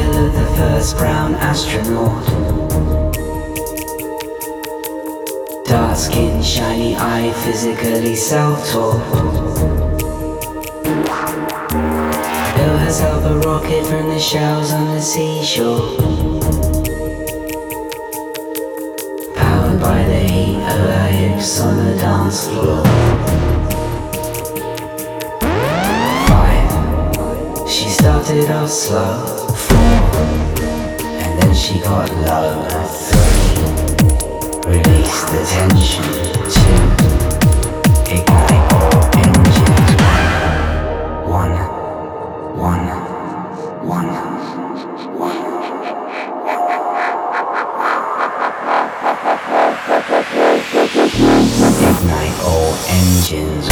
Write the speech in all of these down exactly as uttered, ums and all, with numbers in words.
smile of the first brown astronaut. Dark skin, shiny eye, physically self-taught. Built herself a rocket from the shells on the seashore. Powered by the heat of her hips on the dance floor. Five, she started off slow. Four, and then she got low. Three, release the tension. Two, ignite all engines. One, one, one, one. Ignite all engines.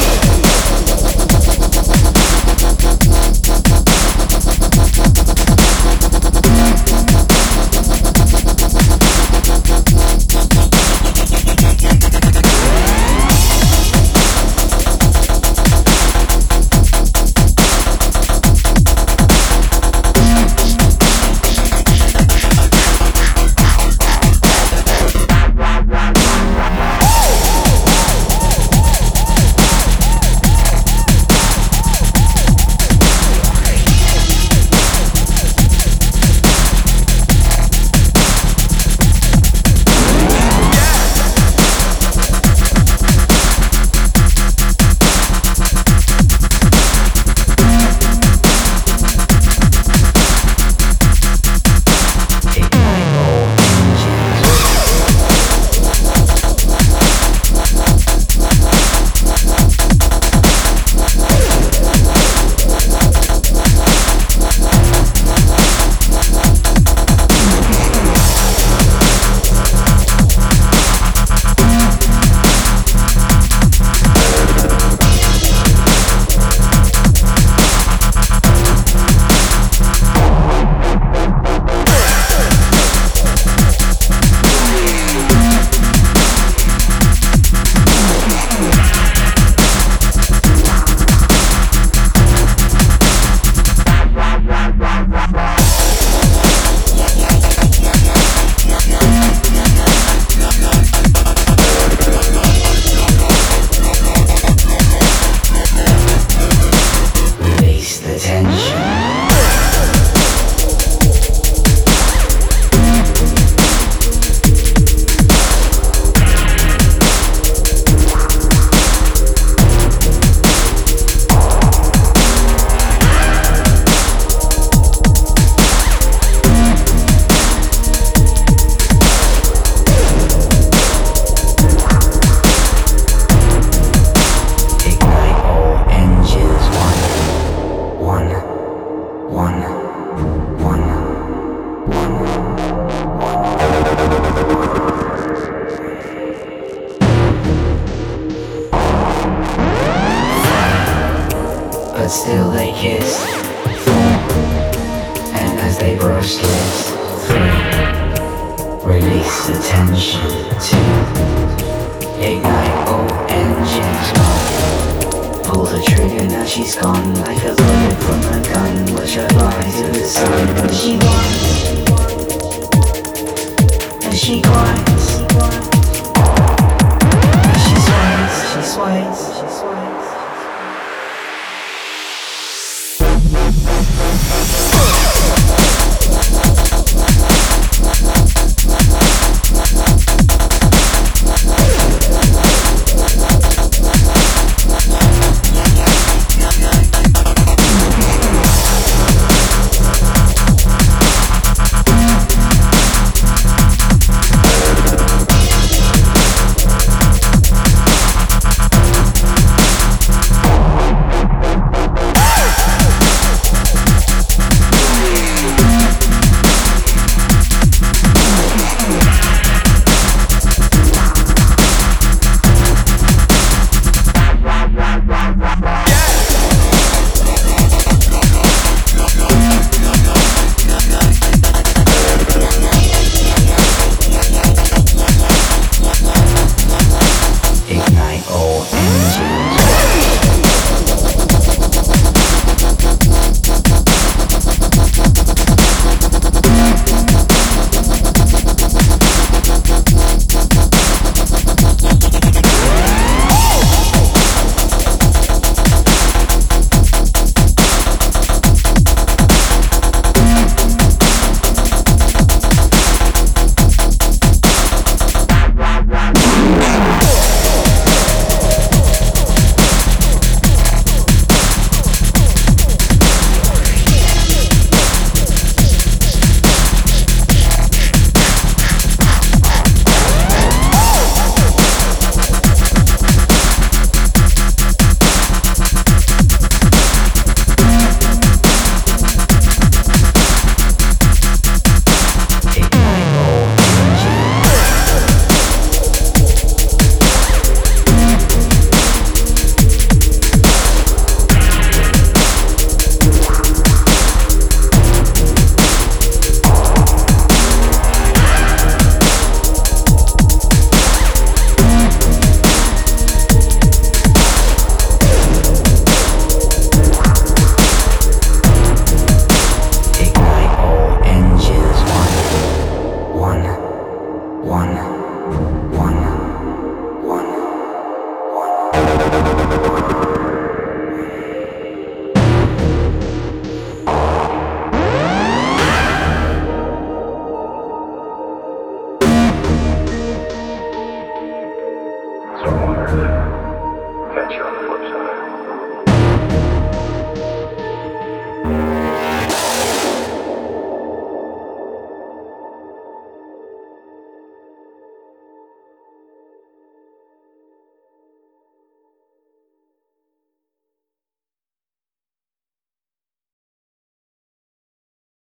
But still they kissed. Four, and as they brushed lips. Three, release the tension. Two, ignite all engines. One, pull the trigger, now she's gone like a bullet from a gun. Watch her fly to the sun. She wants, and she cries. She sways, she sways, she sways.